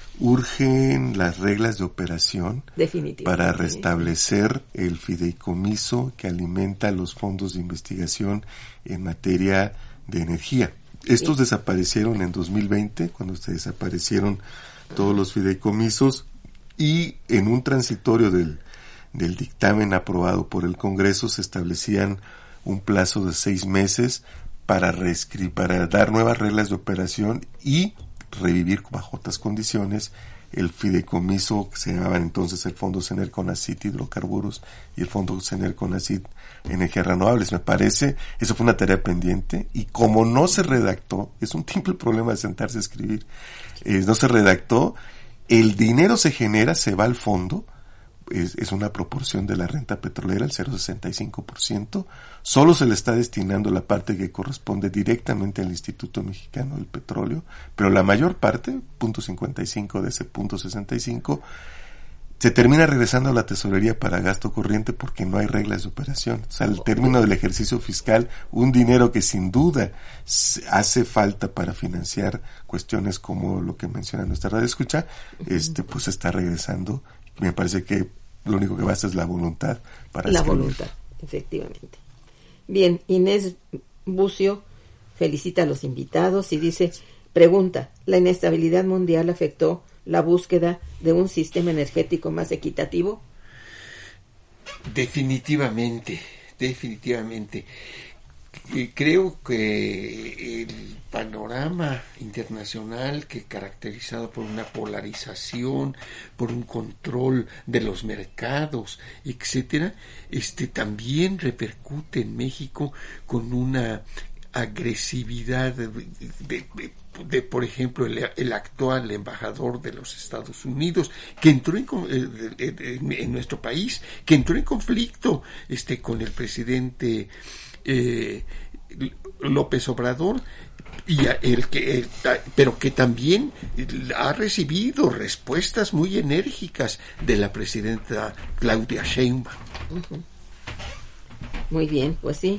urgen las reglas de operación para restablecer el fideicomiso que alimenta los fondos de investigación en materia de energía. Estos sí. desaparecieron en dos mil veinte, cuando se desaparecieron todos los fideicomisos, y en un transitorio del, del dictamen aprobado por el Congreso se establecían un plazo de seis meses para reescribir, para dar nuevas reglas de operación y revivir bajo otras condiciones el fideicomiso que se llamaba entonces el Fondo Sener Conacit Hidrocarburos y el Fondo Sener Conacit Energías Renovables. Me parece, eso fue una tarea pendiente, y como no se redactó, es un simple problema de sentarse a escribir, eh, no se redactó, el dinero se genera, se va al fondo, es, es una proporción de la renta petrolera, el cero coma sesenta y cinco por ciento, solo se le está destinando la parte que corresponde directamente al Instituto Mexicano del Petróleo, pero la mayor parte, punto cincuenta y cinco de ese punto sesenta y cinco, se termina regresando a la tesorería para gasto corriente porque no hay reglas de operación. O sea, al término del ejercicio fiscal, un dinero que sin duda hace falta para financiar cuestiones como lo que menciona nuestra radio escucha, este, pues está regresando. Me parece que lo único que basta es la voluntad para la escribir. voluntad, efectivamente. Bien, Inés Bucio felicita a los invitados y dice, pregunta, ¿la inestabilidad mundial afectó la búsqueda de un sistema energético más equitativo? Definitivamente, definitivamente. Creo que el panorama internacional, que caracterizado por una polarización, por un control de los mercados, etcétera, este también repercute en México con una agresividad de, de, de, de por ejemplo, el, el actual embajador de los Estados Unidos, que entró en, en, en nuestro país, que entró en conflicto este con el presidente Eh, López Obrador, y el que el, pero que también ha recibido respuestas muy enérgicas de la presidenta Claudia Sheinbaum. Uh-huh. Muy bien, pues sí,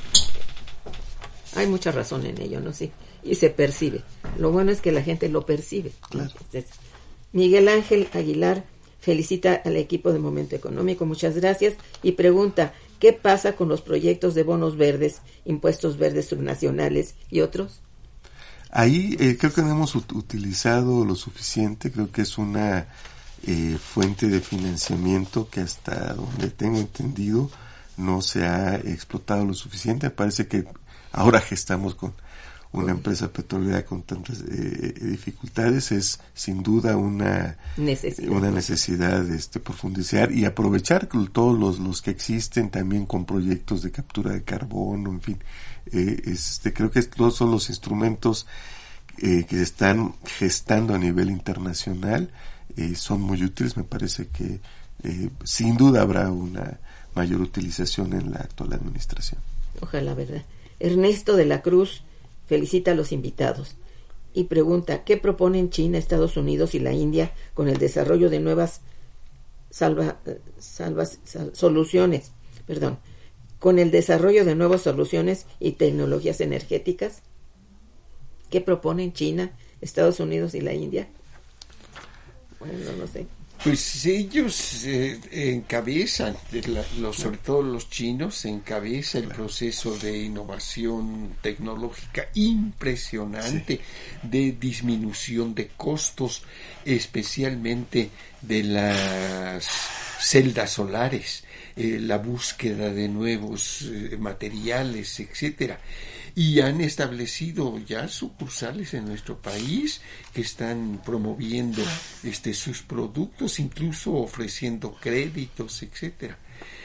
hay mucha razón en ello, ¿no? Sí, y se percibe. Lo bueno es que la gente lo percibe. Claro. Entonces, Miguel Ángel Aguilar felicita al equipo de Momento Económico, muchas gracias, y pregunta, ¿qué pasa con los proyectos de bonos verdes, impuestos verdes subnacionales y otros? Ahí eh, creo que no hemos ut- utilizado lo suficiente, creo que es una eh, fuente de financiamiento que hasta donde tengo entendido no se ha explotado lo suficiente. Me parece que ahora que estamos con una empresa petrolera con tantas eh, dificultades, es sin duda una necesidad, una necesidad de este, profundizar y aprovechar todos los, los que existen también con proyectos de captura de carbono, en fin. Eh, este, creo que todos son los instrumentos eh, que se están gestando a nivel internacional, eh, son muy útiles. Me parece que eh, sin duda habrá una mayor utilización en la actual administración. Ojalá, ¿verdad? Ernesto de la Cruz felicita a los invitados y pregunta, ¿qué proponen China, Estados Unidos y la India con el desarrollo de nuevas salva, salvas, sal, soluciones, perdón, con el desarrollo de nuevas soluciones y tecnologías energéticas? ¿Qué proponen China, Estados Unidos y la India? Bueno, no sé. Pues ellos eh, encabezan, la, los, sobre todo los chinos, encabeza el proceso de innovación tecnológica impresionante, sí, de disminución de costos, especialmente de las celdas solares, eh, la búsqueda de nuevos eh, materiales, etcétera. Y han establecido ya sucursales en nuestro país que están promoviendo este sus productos, incluso ofreciendo créditos, etcétera.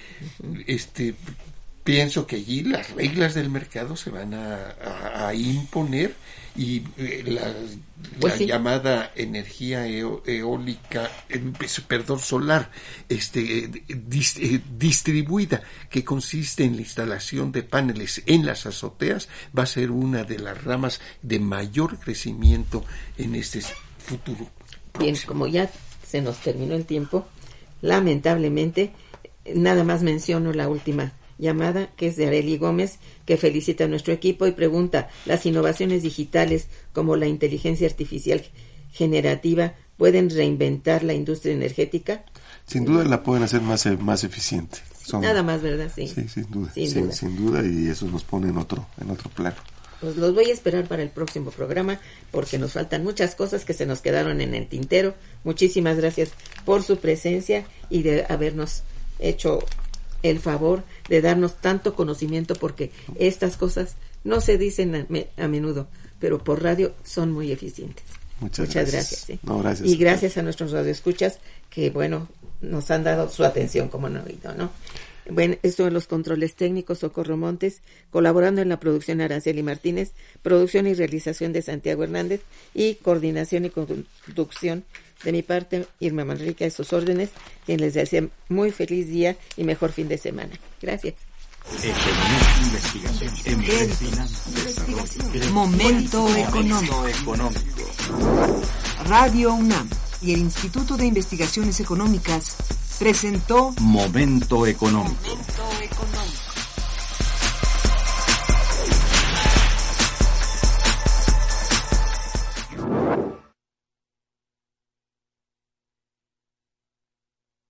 Este pienso que allí las reglas del mercado se van a, a, a imponer y eh, la, pues la sí. llamada energía eo, eólica, eh, perdón, solar, este dis, eh, distribuida, que consiste en la instalación de paneles en las azoteas, va a ser una de las ramas de mayor crecimiento en este futuro próximo. Bien, como ya se nos terminó el tiempo, lamentablemente, nada más menciono la última llamada, que es de Areli Gómez, que felicita a nuestro equipo y pregunta, ¿las innovaciones digitales como la inteligencia artificial generativa pueden reinventar la industria energética? Sin duda la pueden hacer más, más eficiente. Son, Nada más, ¿verdad? Sí, sí sin duda, sin, sin, duda. sin duda, y eso nos pone en otro, en otro plano. Pues los voy a esperar para el próximo programa, porque nos faltan muchas cosas que se nos quedaron en el tintero. Muchísimas gracias por su presencia y de habernos hecho el favor de darnos tanto conocimiento, porque estas cosas no se dicen a, me, a menudo, pero por radio son muy eficientes. Muchas, Muchas gracias. gracias. Sí. No, gracias. Y gracias a nuestros radioescuchas que, bueno, nos han dado su atención, como no oído, ¿no? Bueno, esto en los controles técnicos, Socorro Montes, colaborando en la producción Araceli Martínez, producción y realización de Santiago Hernández y coordinación y conducción de mi parte, Irma Manrique, a sus órdenes, quien les desea muy feliz día y mejor fin de semana. Gracias. Economía, investigación, desarrollo. Momento económico. económico. Radio UNAM y el Instituto de Investigaciones Económicas presentó Momento económico. Momento económico.